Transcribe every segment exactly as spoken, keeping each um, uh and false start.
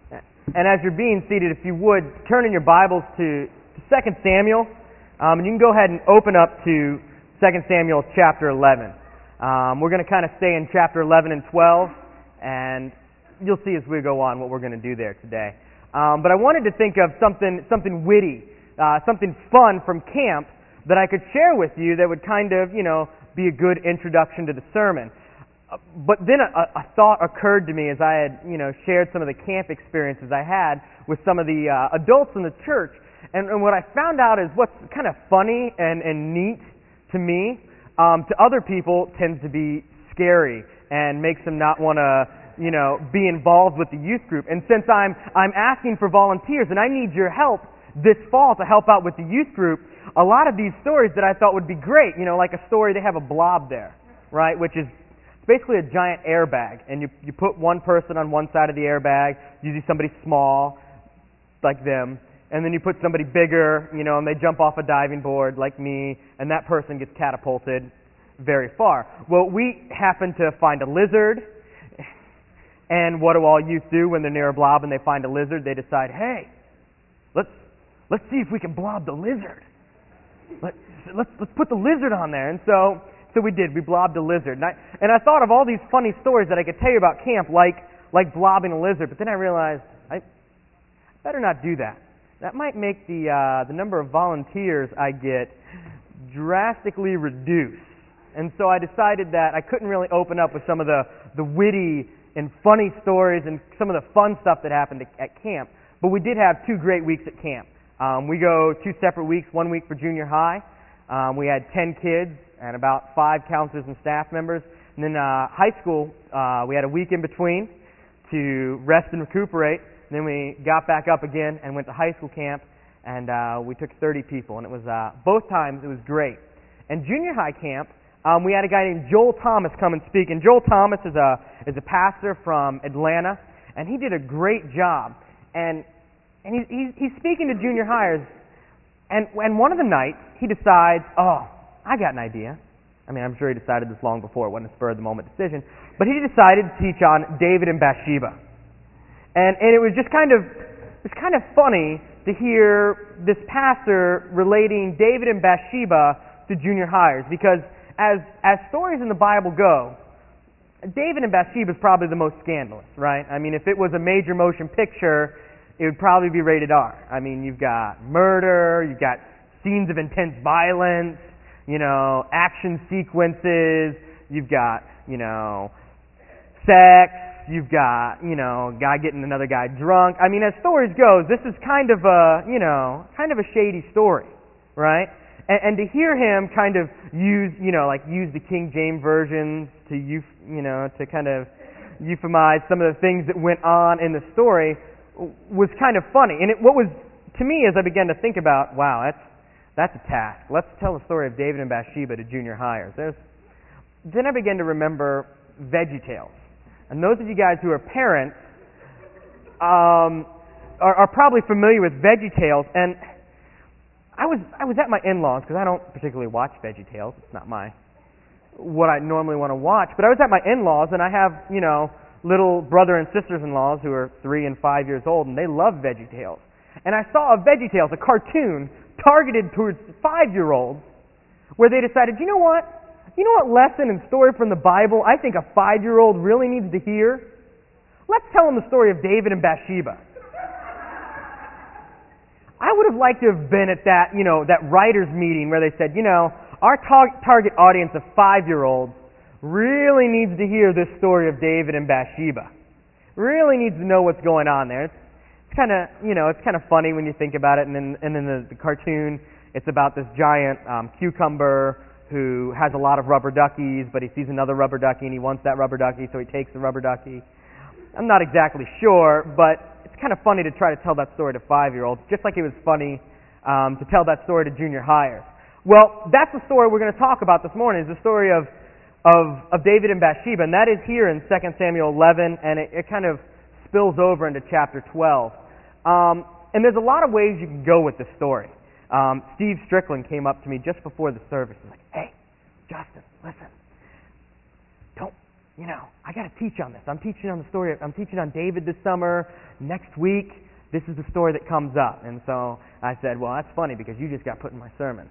And as you're being seated, if you would, turn in your Bibles to Second Samuel, um, and you can go ahead and open up to Second Samuel chapter eleven. Um, we're going to kind of stay in chapter eleven and twelve, and you'll see as we go on what we're going to do there today. Um, but I wanted to think of something something witty, uh, something fun from camp that I could share with you that would kind of, you know, be a good introduction to the sermon. But then a, a thought occurred to me as I had, you know, shared some of the camp experiences I had with some of the uh, adults in the church. And, and what I found out is what's kind of funny and, and neat to me, um, to other people tends to be scary and makes them not want to, you know, be involved with the youth group. And since I'm I'm asking for volunteers and I need your help this fall to help out with the youth group, a lot of these stories that I thought would be great, you know, like a story, they have a blob there, right, which is basically a giant airbag, and you you put one person on one side of the airbag, usually somebody small, like them, and then you put somebody bigger, you know, and they jump off a diving board like me, and that person gets catapulted very far. Well, we happen to find a lizard, and what do all youth do when they're near a blob and they find a lizard? They decide, hey, let's let's see if we can blob the lizard. Let's let's let's put the lizard on there, and so. So we did. We blobbed a lizard. And I, and I thought of all these funny stories that I could tell you about camp, like like blobbing a lizard. But then I realized I better not do that. That might make the uh, the number of volunteers I get drastically reduce. And so I decided that I couldn't really open up with some of the, the witty and funny stories and some of the fun stuff that happened at camp. But we did have two great weeks at camp. Um, we go two separate weeks, one week for junior high. Um, we had ten kids and about five counselors and staff members. And then uh, high school, uh, we had a week in between to rest and recuperate. And then we got back up again and went to high school camp, and uh, we took thirty people. And it was uh, both times it was great. And junior high camp, um, we had a guy named Joel Thomas come and speak. And Joel Thomas is a is a pastor from Atlanta, and he did a great job. And and he's he's, he's speaking to junior hires. And and one of the nights he decides, oh, I got an idea. I mean, I'm sure he decided this long before. It wasn't a spur-of-the-moment decision. But he decided to teach on David and Bathsheba. And and it was just kind of, it's kind of funny to hear this pastor relating David and Bathsheba to junior hires. Because as as stories in the Bible go, David and Bathsheba is probably the most scandalous, right? I mean, if it was a major motion picture, it would probably be rated R. I mean, you've got murder, you've got scenes of intense violence, you know, action sequences, you've got, you know, sex, you've got, you know, guy getting another guy drunk. I mean, as stories go, this is kind of a, you know, kind of a shady story, right? And, and to hear him kind of use, you know, like use the King James versions to, you know, to kind of euphemize some of the things that went on in the story was kind of funny. And it, what was, to me, as I began to think about, wow, that's That's a task. Let's tell the story of David and Bathsheba to junior hires. There's, then I began to remember VeggieTales. And those of you guys who are parents um, are, are probably familiar with VeggieTales. And I was I was at my in-laws, because I don't particularly watch VeggieTales. It's not my what I normally want to watch. But I was at my in-laws, and I have, you know, little brother and sisters-in-laws who are three and five years old, and they love VeggieTales. And I saw a VeggieTales, a cartoon, targeted towards five-year-olds, where they decided, you know what? You know what lesson and story from the Bible I think a five-year-old really needs to hear? Let's tell them the story of David and Bathsheba. I would have liked to have been at that, you know, that writers' meeting where they said, you know, our tar- target audience of five-year-olds really needs to hear this story of David and Bathsheba. Really needs to know what's going on there. It's, kind of, you know, it's kind of funny when you think about it. And then, and then the, the cartoon, it's about this giant um, cucumber who has a lot of rubber duckies, but he sees another rubber ducky and he wants that rubber ducky, so he takes the rubber ducky. I'm not exactly sure, but it's kind of funny to try to tell that story to five-year-olds, just like it was funny um, to tell that story to junior hires. Well, that's the story we're going to talk about this morning, is the story of of, of David and Bathsheba, and that is here in Second Samuel eleven, and it, it kind of spills over into chapter twelve. Um, and there's a lot of ways you can go with this story. Um, Steve Strickland came up to me just before the service and was like, hey, Justin, listen, don't you know, I got to teach on this. I'm teaching on the story. I'm teaching on David this summer. Next week, this is the story that comes up. And so I said, well, that's funny because you just got put in my sermon.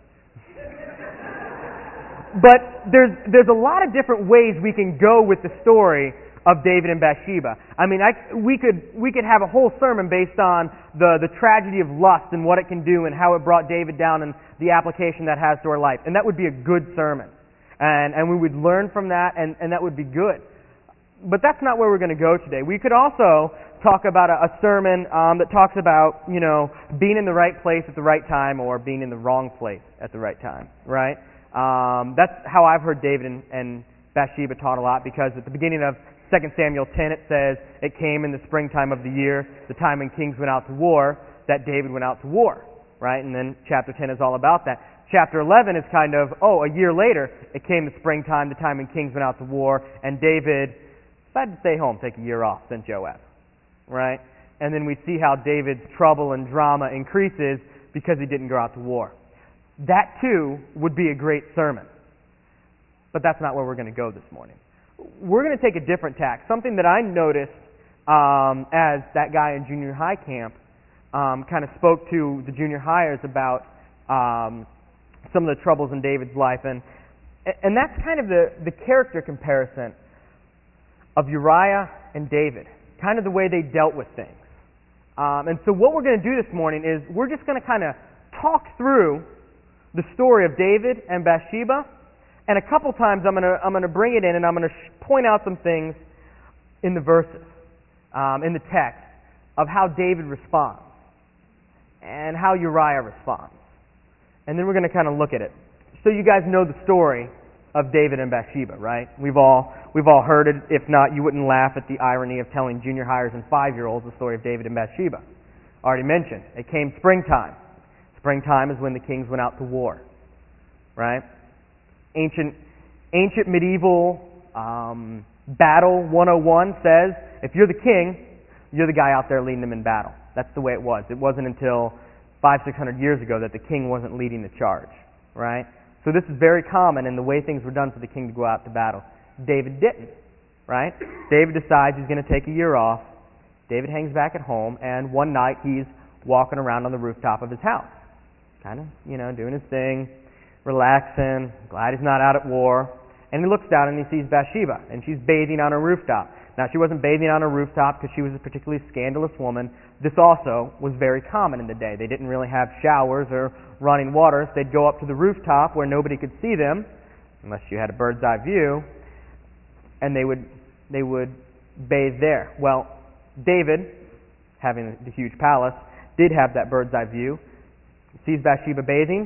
But there's there's a lot of different ways we can go with the story of David and Bathsheba. I mean, I, we could we could have a whole sermon based on the, the tragedy of lust and what it can do and how it brought David down and the application that has to our life. And that would be a good sermon. And and we would learn from that, and, and that would be good. But that's not where we're going to go today. We could also talk about a, a sermon um, that talks about, you know, being in the right place at the right time or being in the wrong place at the right time, right? Um, that's how I've heard David and, and Bathsheba taught a lot, because at the beginning of Second Samuel ten it says, it came in the springtime of the year, the time when kings went out to war, that David went out to war, right? And then chapter ten is all about that. Chapter eleven is kind of, oh, a year later, it came the springtime, the time when kings went out to war, and David decided to stay home, take a year off, sent Joab, right? And then we see how David's trouble and drama increases because he didn't go out to war. That, too, would be a great sermon. But that's not where we're going to go this morning. We're going to take a different tack, something that I noticed um, as that guy in junior high camp um, kind of spoke to the junior hires about um, some of the troubles in David's life. And, and that's kind of the, the character comparison of Uriah and David, kind of the way they dealt with things. Um, and so what we're going to do this morning is we're just going to kind of talk through the story of David and Bathsheba, and a couple times I'm going to I'm going to bring it in and I'm going to sh- point out some things in the verses, um, in the text, of how David responds and how Uriah responds. And then we're going to kind of look at it. So you guys know the story of David and Bathsheba, right? We've all we've all heard it. If not, you wouldn't laugh at the irony of telling junior hires and five-year-olds the story of David and Bathsheba. Already mentioned. It came springtime. Springtime is when the kings went out to war, right? Ancient, ancient medieval um, battle one oh one says, if you're the king, you're the guy out there leading them in battle. That's the way it was. It wasn't until five, six hundred years ago that the king wasn't leading the charge, right? So this is very common in the way things were done for the king to go out to battle. David didn't, right? David decides he's going to take a year off. David hangs back at home, and one night he's walking around on the rooftop of his house, kind of, you know, doing his thing, relaxing, glad he's not out at war. And he looks down and he sees Bathsheba, and she's bathing on her rooftop. Now, she wasn't bathing on her rooftop because she was a particularly scandalous woman. This also was very common in the day. They didn't really have showers or running water, so they'd go up to the rooftop where nobody could see them, unless you had a bird's eye view, and they would they would bathe there. Well, David, having the huge palace, did have that bird's eye view, sees Bathsheba bathing,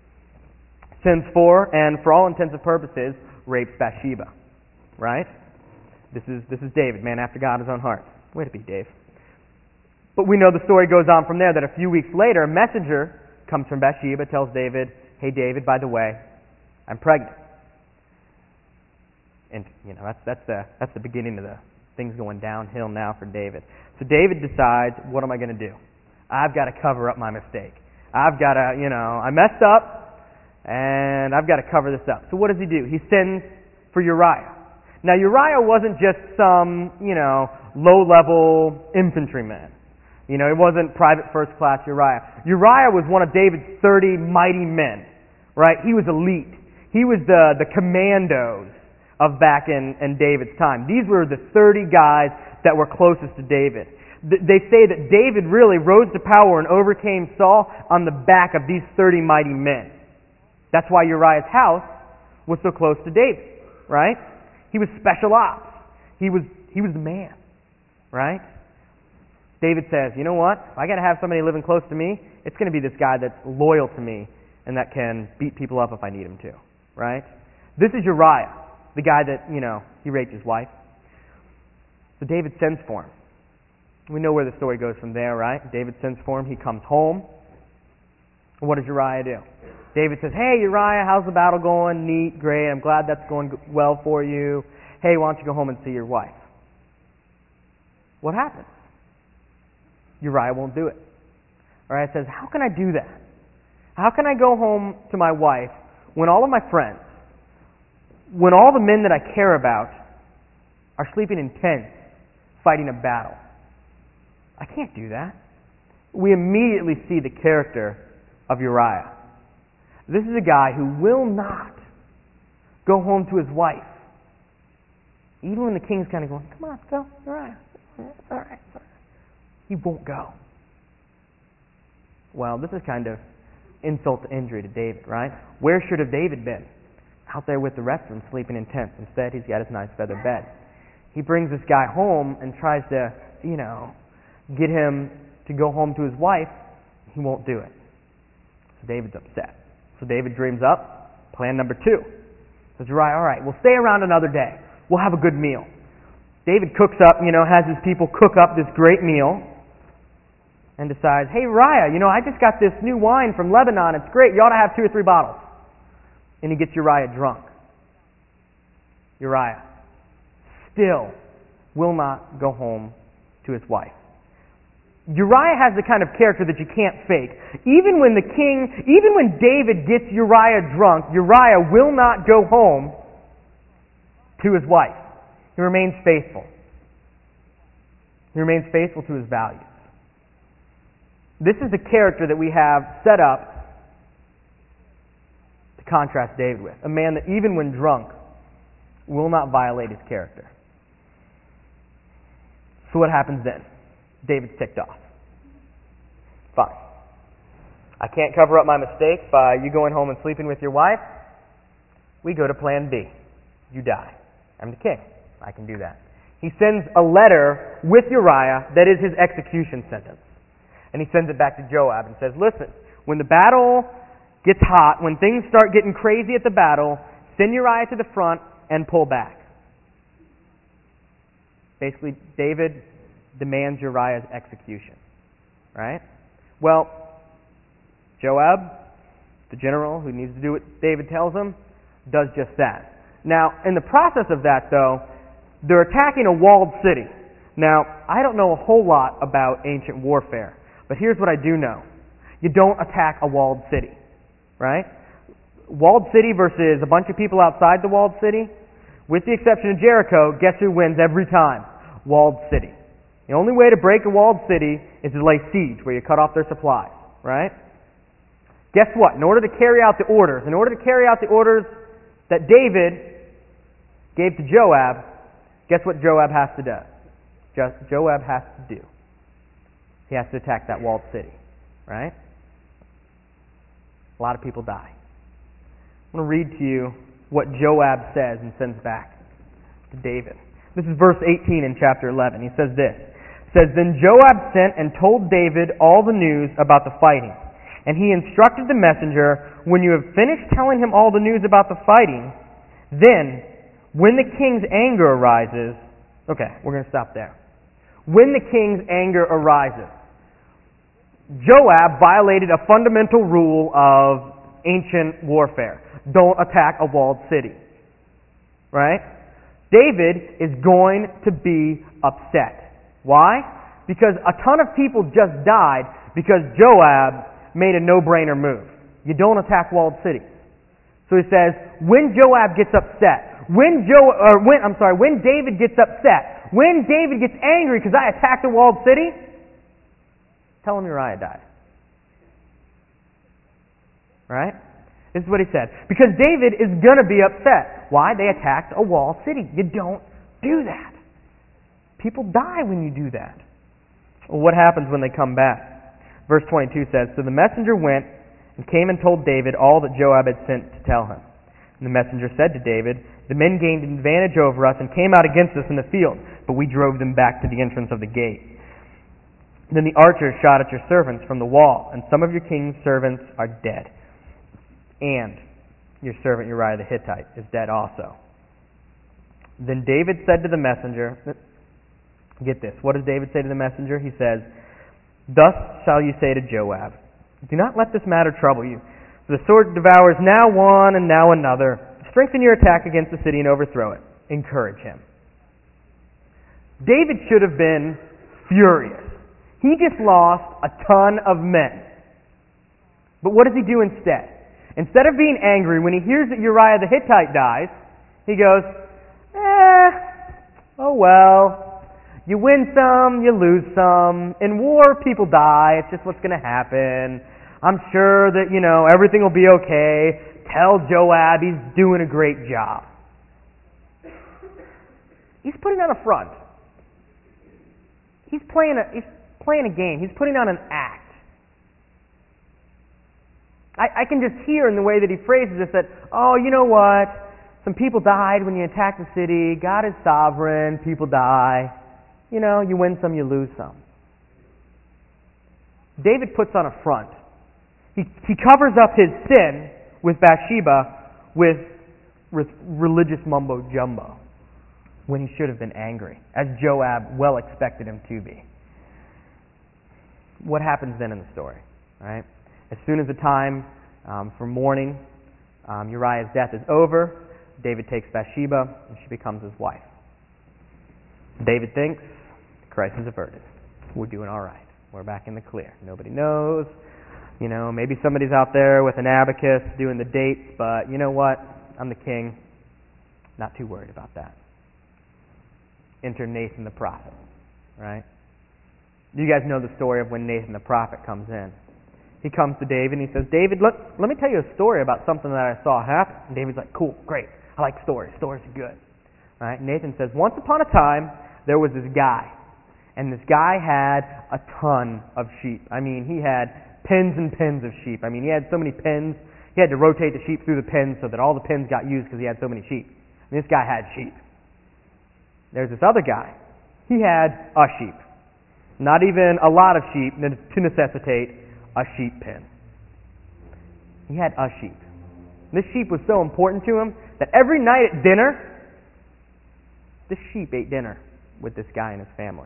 sins for, and for all intents and purposes, rapes Bathsheba. Right? This is this is David, man after God, his own heart. Way to be, Dave. But we know the story goes on from there, that a few weeks later, a messenger comes from Bathsheba, tells David, hey David, by the way, I'm pregnant. And you know, that's that's the that's the beginning of the things going downhill now for David. So David decides, what am I going to do? I've got to cover up my mistake. I've got to, you know, I messed up, and I've got to cover this up. So what does he do? He sends for Uriah. Now, Uriah wasn't just some, you know, low-level infantryman. You know, he wasn't private first-class Uriah. Uriah was one of David's thirty mighty men, right? He was elite. He was the, the commandos of back in, in David's time. These were the thirty guys that were closest to David. They say that David really rose to power and overcame Saul on the back of these thirty mighty men. That's why Uriah's house was so close to David, right? He was special ops. He was he was the man, right? David says, you know what? If I got to have somebody living close to me, it's going to be this guy that's loyal to me and that can beat people up if I need him to, right? This is Uriah, the guy that, you know, he raped his wife. So David sends for him. We know where the story goes from there, right? David sends for him. He comes home. What does Uriah do? David says, hey, Uriah, how's the battle going? Neat, great. I'm glad that's going well for you. Hey, why don't you go home and see your wife? What happens? Uriah won't do it. Uriah says, how can I do that? How can I go home to my wife when all of my friends, when all the men that I care about are sleeping in tents, fighting a battle. I can't do that. We immediately see the character of Uriah. This is a guy who will not go home to his wife. Even when the king's kind of going, come on, go, Uriah. It's all right. It's all right. He won't go. Well, this is kind of insult to injury to David, right? Where should have David been? Out there with the rest of them, sleeping in tents. Instead, he's got his nice feather bed. He brings this guy home and tries to, you know, get him to go home to his wife. He won't do it. So David's upset. So David dreams up plan number two. Says Uriah, all right, we'll stay around another day. We'll have a good meal. David cooks up, you know, has his people cook up this great meal and decides, hey, Uriah, you know, I just got this new wine from Lebanon. It's great. You ought to have two or three bottles. And he gets Uriah drunk. Uriah still will not go home to his wife. Uriah has the kind of character that you can't fake. Even when the king, even when David gets Uriah drunk, Uriah will not go home to his wife. He remains faithful. He remains faithful to his values. This is the character that we have set up to contrast David with. A man that even when drunk will not violate his character. So what happens then? David's ticked off. Fine. I can't cover up my mistake by you going home and sleeping with your wife. We go to plan B. You die. I'm the king. I can do that. He sends a letter with Uriah that is his execution sentence. And he sends it back to Joab and says, listen, when the battle gets hot, when things start getting crazy at the battle, send Uriah to the front and pull back. Basically, David demands Uriah's execution. Right? Well, Joab, the general who needs to do what David tells him, does just that. Now, in the process of that, though, they're attacking a walled city. Now, I don't know a whole lot about ancient warfare, but here's what I do know. You don't attack a walled city. Right? Walled city versus a bunch of people outside the walled city, with the exception of Jericho, guess who wins every time? Walled city. The only way to break a walled city is to lay siege, where you cut off their supplies, right? Guess what? In order to carry out the orders, in order to carry out the orders that David gave to Joab, guess what Joab has to do? Just Joab has to do. He has to attack that walled city, right? A lot of people die. I'm going to read to you what Joab says and sends back to David. This is verse eighteen in chapter eleven. He says this. It says, then Joab sent and told David all the news about the fighting. And he instructed the messenger, when you have finished telling him all the news about the fighting, then, when the king's anger arises, okay, we're going to stop there. When the king's anger arises, Joab violated a fundamental rule of ancient warfare. Don't attack a walled city. Right? David is going to be upset. Why? Because a ton of people just died because Joab made a no-brainer move. You don't attack walled cities. So he says, when Joab gets upset, when Joe, or when I'm sorry, when David gets upset, when David gets angry because I attacked a walled city, tell him Uriah died. Right? This is what he said. Because David is going to be upset. Why? They attacked a walled city. You don't do that. People die when you do that. Well, what happens when they come back? Verse twenty-two says, so the messenger went and came and told David all that Joab had sent to tell him. And the messenger said to David, the men gained an advantage over us and came out against us in the field, but we drove them back to the entrance of the gate. Then the archers shot at your servants from the wall, and some of your king's servants are dead. And your servant Uriah the Hittite is dead also. Then David said to the messenger, get this, what does David say to the messenger? He says, thus shall you say to Joab, do not let this matter trouble you. For the sword devours now one and now another. Strengthen your attack against the city and overthrow it. Encourage him. David should have been furious. He just lost a ton of men. But what does he do instead? Instead of being angry when he hears that Uriah the Hittite dies, he goes, eh, oh well, you win some, you lose some. In war, people die. It's just what's going to happen. I'm sure that, you know, everything will be okay. Tell Joab he's doing a great job. He's putting on a front. He's playing a, he's playing a game. He's putting on an act. I, I can just hear in the way that he phrases this that, oh, you know what? Some people died when you attacked the city. God is sovereign. People die. You know, you win some, you lose some. David puts on a front. He, he covers up his sin with Bathsheba with, with religious mumbo-jumbo when he should have been angry, as Joab well expected him to be. What happens then in the story? Right? As soon as the time um, for mourning um, Uriah's death is over, David takes Bathsheba and she becomes his wife. David thinks, the crisis is averted. We're doing all right. We're back in the clear. Nobody knows. You know, maybe somebody's out there with an abacus doing the dates, but you know what? I'm the king. Not too worried about that. Enter Nathan the prophet, right? You guys know the story of when Nathan the prophet comes in. He comes to David and he says, David, let, let me tell you a story about something that I saw happen. And David's like, cool, great. I like stories. Stories are good. Right? Nathan says, once upon a time, there was this guy. And this guy had a ton of sheep. I mean, he had pens and pens of sheep. I mean, he had so many pens, he had to rotate the sheep through the pens so that all the pens got used because he had so many sheep. And this guy had sheep. There's this other guy. He had a sheep. Not even a lot of sheep to necessitate a sheep pen. He had a sheep. This sheep was so important to him that every night at dinner, this sheep ate dinner with this guy and his family.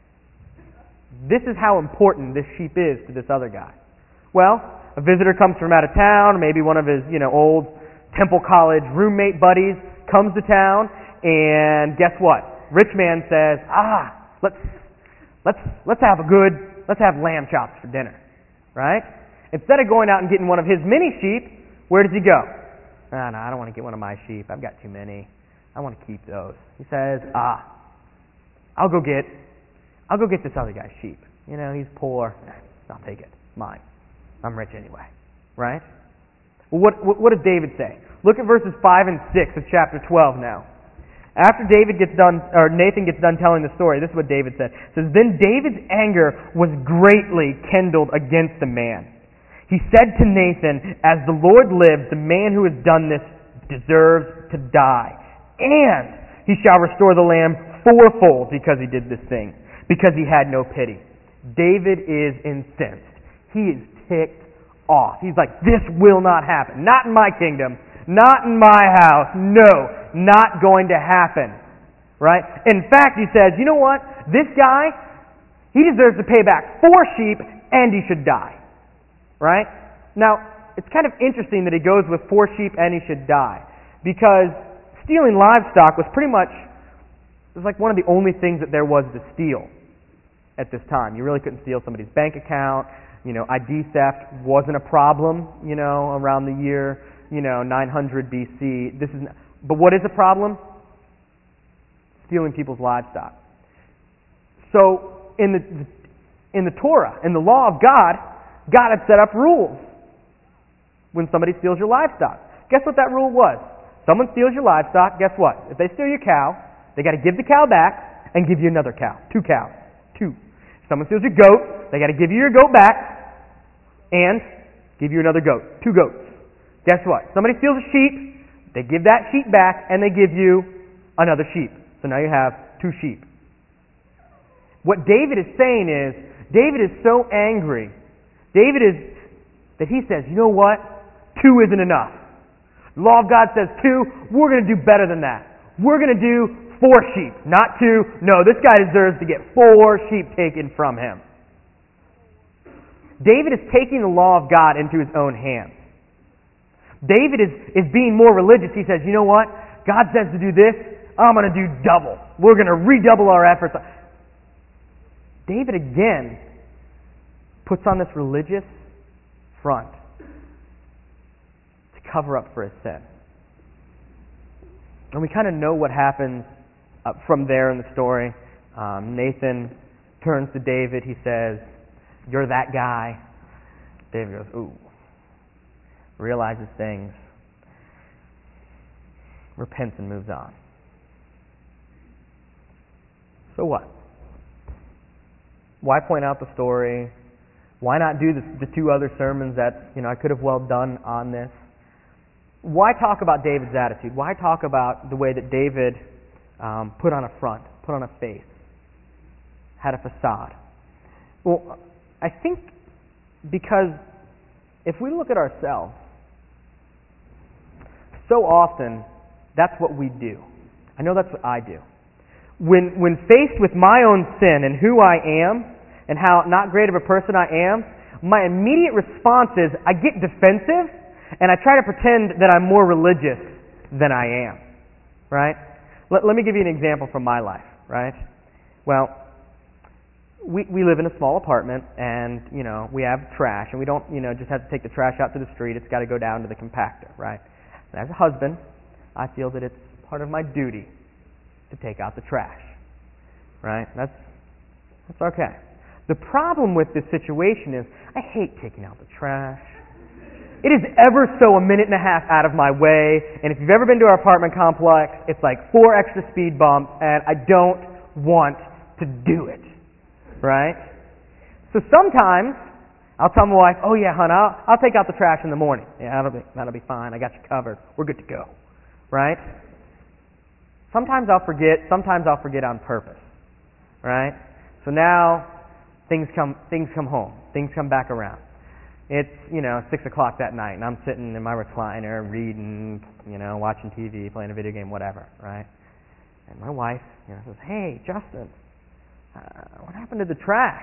This is how important this sheep is to this other guy. Well, a visitor comes from out of town, maybe one of his, you know, old Temple College roommate buddies comes to town, and guess what? Rich man says, ah, let's let's let's have a good, let's have lamb chops for dinner. Right? Instead of going out and getting one of his many sheep, where does he go? Ah, no, I don't want to get one of my sheep. I've got too many. I want to keep those. He says, ah, I'll go get, I'll go get this other guy's sheep. You know, he's poor. I'll take it. It's mine. I'm rich anyway. Right? Well, what, what, what does David say? Look at verses five and six of chapter twelve now. After David gets done, or Nathan gets done telling the story, this is what David said. It says, then David's anger was greatly kindled against the man. He said to Nathan, as the Lord lives, the man who has done this deserves to die. And he shall restore the lamb fourfold because he did this thing, because he had no pity. David is incensed. He is ticked off. He's like, this will not happen. Not in my kingdom. Not in my house. No, not going to happen. Right? In fact, he says, you know what? This guy, he deserves to pay back four sheep and he should die. Right? Now, it's kind of interesting that he goes with four sheep and he should die. Because stealing livestock was pretty much, it was like one of the only things that there was to steal at this time. You really couldn't steal somebody's bank account. You know, I D theft wasn't a problem, you know, around the year, you know, nine hundred B C. This is, but what is a problem? Stealing people's livestock. So, in the in the Torah, in the law of God, God had set up rules when somebody steals your livestock. Guess what that rule was? Someone steals your livestock, guess what? If they steal your cow, they got to give the cow back and give you another cow. Two cows. Two. If someone steals your goat, they got to give you your goat back and give you another goat. Two goats. Guess what? Somebody steals a sheep, they give that sheep back and they give you another sheep. So now you have two sheep. What David is saying is, David is so angry. David is, that he says, you know what? Two isn't enough. The law of God says two. We're going to do better than that. We're going to do four sheep, not two. No, this guy deserves to get four sheep taken from him. David is taking the law of God into his own hands. David is, is being more religious. He says, you know what? God says to do this. I'm going to do double. We're going to redouble our efforts. David again puts on this religious front to cover up for his sin. And we kind of know what happens uh, from there in the story, um, Nathan turns to David. He says, "You're that guy." David goes, "Ooh." Realizes things, repents, and moves on. So what? Why point out the story? Why not do the, the two other sermons that you know I could have well done on this? Why talk about David's attitude? Why talk about the way that David um, put on a front, put on a face, had a facade? Well, I think because if we look at ourselves, so often that's what we do. I know that's what I do. When when faced with my own sin and who I am and how not great of a person I am, my immediate response is I get defensive and I try to pretend that I'm more religious than I am. Right? Let, let me give you an example from my life. Right? Well, we we live in a small apartment and, you know, we have trash and we don't, you know, just have to take the trash out to the street. It's got to go down to the compactor. Right? And as a husband, I feel that it's part of my duty to take out the trash. Right? That's that's okay. The problem with this situation is I hate taking out the trash. It is ever so a minute and a half out of my way, and if you've ever been to our apartment complex, it's like four extra speed bumps, and I don't want to do it. Right? So sometimes I'll tell my wife, "Oh yeah, hon, I'll, I'll take out the trash in the morning. Yeah, that'll be that'll be fine. I got you covered. We're good to go." Right? Sometimes I'll forget. Sometimes I'll forget on purpose. Right? So now things come things come home. Things come back around. It's you know six o'clock that night, and I'm sitting in my recliner reading, you know, watching T V, playing a video game, whatever. Right? And my wife, you know, says, "Hey, Justin, uh, what happened to the trash?"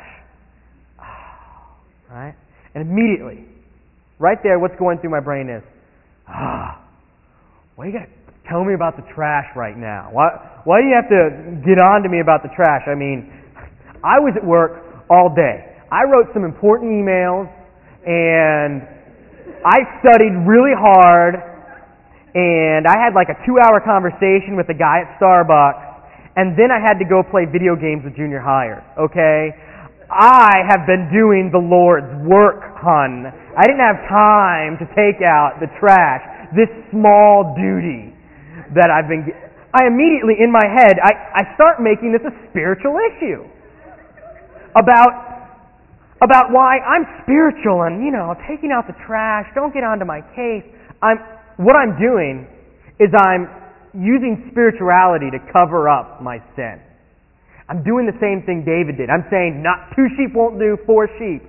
Right? And immediately, right there, what's going through my brain is, ah, why do you got to tell me about the trash right now? Why, why do you have to get on to me about the trash? I mean, I was at work all day. I wrote some important emails, and I studied really hard, and I had like a two-hour conversation with the guy at Starbucks, and then I had to go play video games with junior hires, okay? I have been doing the Lord's work, hun. I didn't have time to take out the trash. This small duty that I've been... I immediately, in my head, I, I start making this a spiritual issue. About, about why I'm spiritual and, you know, taking out the trash, don't get onto my case. I'm, what I'm doing is I'm using spirituality to cover up my sin. I'm doing the same thing David did. I'm saying, not two sheep won't do, four sheep.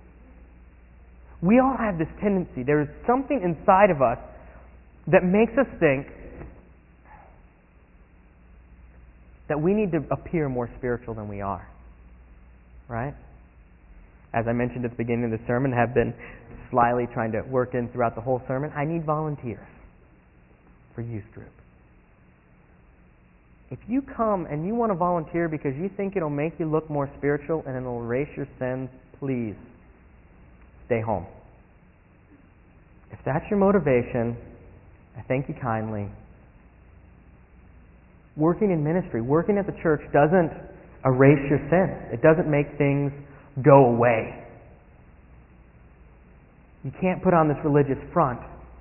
We all have this tendency. There is something inside of us that makes us think that we need to appear more spiritual than we are. Right? As I mentioned at the beginning of the sermon, have been slyly trying to work in throughout the whole sermon, I need volunteers for youth group. If you come and you want to volunteer because you think it'll make you look more spiritual and it'll erase your sins, please stay home. If that's your motivation, I thank you kindly. Working in ministry, working at the church doesn't erase your sins. It doesn't make things go away. You can't put on this religious front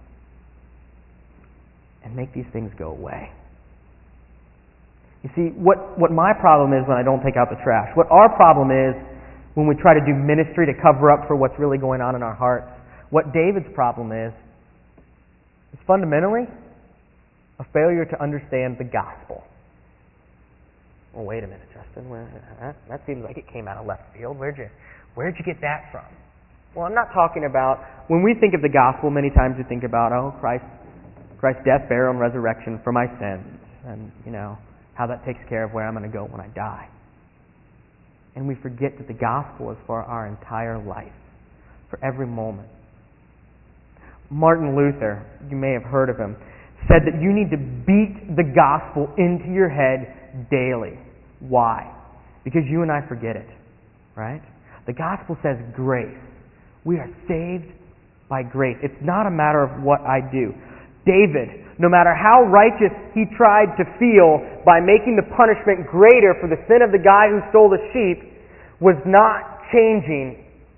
and make these things go away. You see, what, what my problem is when I don't take out the trash, what our problem is when we try to do ministry to cover up for what's really going on in our hearts, what David's problem is, is fundamentally a failure to understand the gospel. Well, wait a minute, Justin. Well, that, that seems like it came out of left field. Where'd you, where'd you get that from? Well, I'm not talking about, when we think of the gospel, many times we think about, oh, Christ, Christ's death, burial, and resurrection for my sins. And, you know, how that takes care of where I'm going to go when I die. And we forget that the gospel is for our entire life, for every moment. Martin Luther, you may have heard of him, said that you need to beat the gospel into your head daily. Why? Because you and I forget it, right? The gospel says grace. We are saved by grace. It's not a matter of what I do. David, no matter how righteous he tried to feel by making the punishment greater for the sin of the guy who stole the sheep, was not changing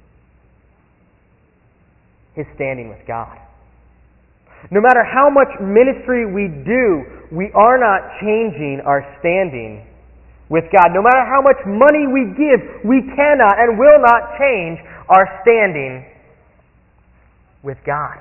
his standing with God. No matter how much ministry we do, we are not changing our standing with God. No matter how much money we give, we cannot and will not change our standing with God.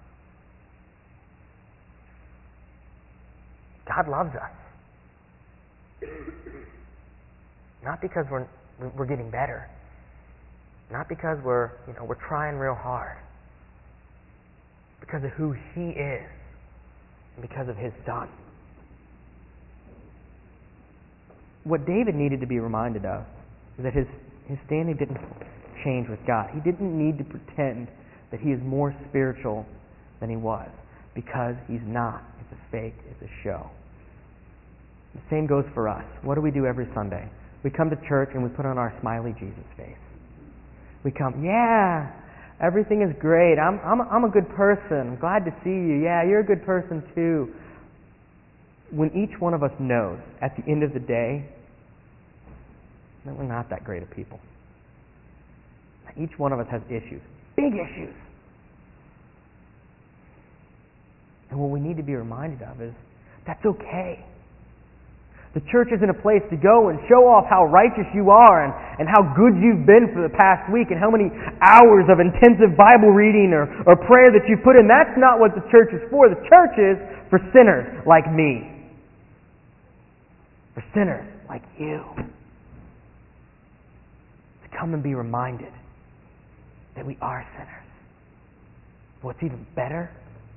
God loves us. Not because we're we're getting better. Not because we're you know we're trying real hard. Because of who He is, and because of His Son. What David needed to be reminded of is that his his standing didn't change with God. He didn't need to pretend that he is more spiritual than he was, because he's not. It's a fake. It's a show. The same goes for us. What do we do every Sunday? We come to church and we put on our smiley Jesus face. We come, yeah, everything is great. I'm I'm I'm a good person. I'm glad to see you. Yeah, you're a good person too. When each one of us knows at the end of the day that we're not that great of people. Each one of us has issues. Big issues. And what we need to be reminded of is that's okay. The church isn't a place to go and show off how righteous you are and, and how good you've been for the past week and how many hours of intensive Bible reading or, or prayer that you've put in. That's not what the church is for. The church is for sinners like me. For sinners like you. To come and be reminded that we are sinners. What's even better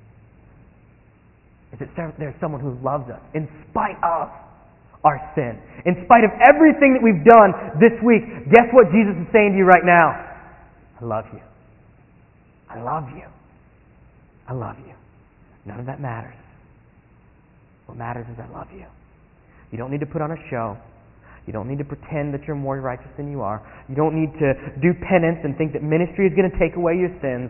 is that there's someone who loves us in spite of our sin. In spite of everything that we've done this week, guess what Jesus is saying to you right now? I love you. I love you. I love you. None of that matters. What matters is I love you. You don't need to put on a show. You don't need to pretend that you're more righteous than you are. You don't need to do penance and think that ministry is going to take away your sins.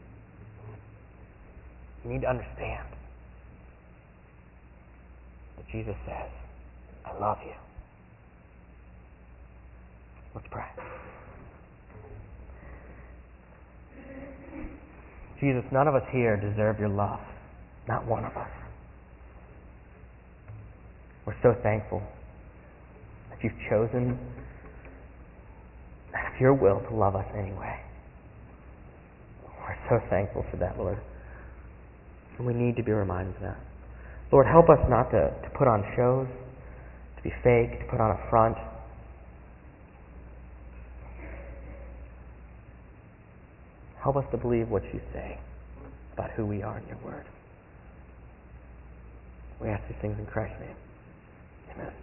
You need to understand that Jesus says, I love you. Let's pray. Jesus, none of us here deserve your love. Not one of us. We're so thankful that you've chosen, out of your will, to love us anyway. We're so thankful for that, Lord. And we need to be reminded of that. Lord, help us not to, to put on shows, to be fake, to put on a front. Help us to believe what you say about who we are in your word. We ask these things in Christ's name. Amen.